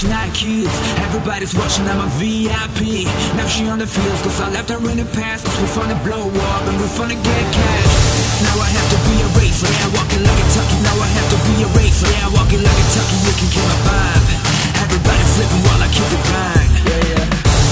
watching our kids. Everybody's watching, I'm a VIP. Now she on the fields, cause I left her in the past. Cause we're finna blow up and we're finna get cash. Now I have to be a racer, yeah, walking like a Tucky. Now I have to be a racer, yeah, walking like a Tucky. You can kill my vibe. Everybody flipping while I keep it grind. Yeah, yeah.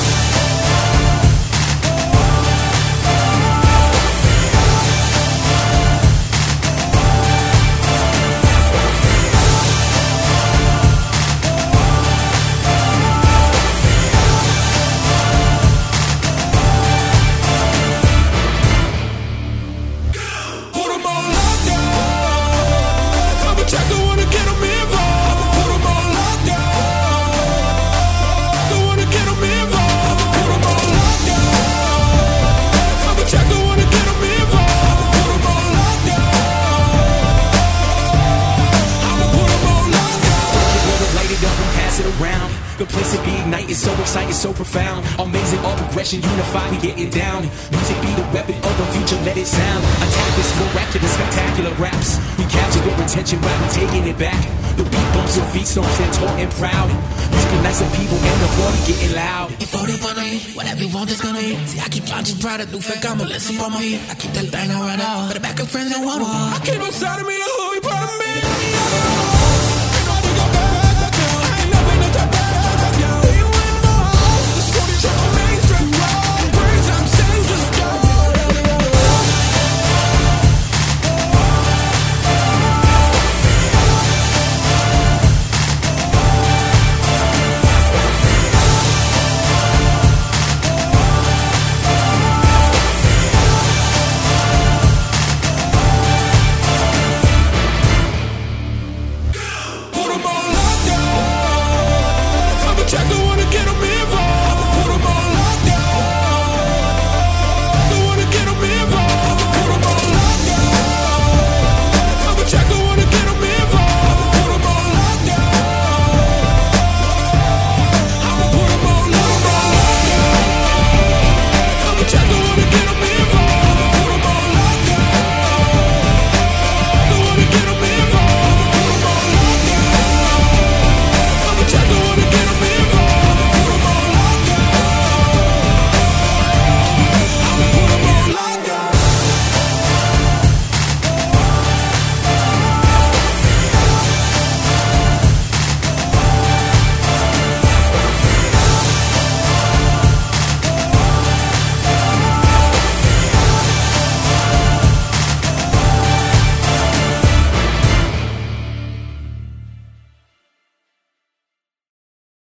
The place to be ignited, so exciting, so profound. Amazing, all progression, unified, we get it down. Music be the weapon of the future, let it sound. Attack this miraculous, spectacular raps. We capture your attention while we taking it back. The beat bumps your feet, stomps and tall and proud. Music unites the people and the party getting loud. If all they wanna eat, whatever you want is gonna eat. See, I keep launching product, new fake, I'ma listen for my feet. I keep that bang around out, but the back of friends and one. I came outside of me the hood.